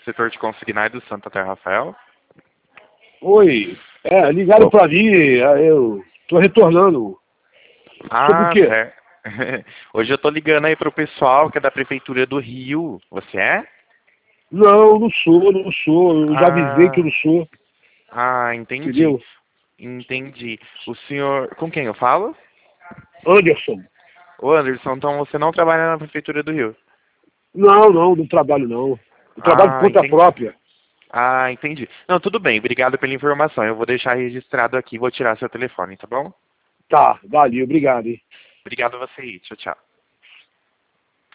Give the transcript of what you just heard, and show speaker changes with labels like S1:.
S1: setor de consignado do Santa Terra Rafael?
S2: Oi, ligaram pra mim, eu tô retornando. Sobre o quê?
S1: Certo. Hoje eu tô ligando aí pro pessoal que é da Prefeitura do Rio. Você é?
S2: Não, não sou. Eu já avisei que eu não sou,
S1: Entendi.
S2: entendeu?
S1: Entendi. O senhor... Com quem eu falo?
S2: Anderson.
S1: Ô Anderson, então você não trabalha na Prefeitura do Rio?
S2: Não trabalho não. Eu trabalho por conta
S1: Entendi.
S2: própria.
S1: Entendi. Não, tudo bem. Obrigado pela informação. Eu vou deixar registrado aqui, vou tirar seu telefone, tá bom?
S2: Tá, valeu, obrigado, hein.
S1: Obrigado a você aí. Tchau, tchau.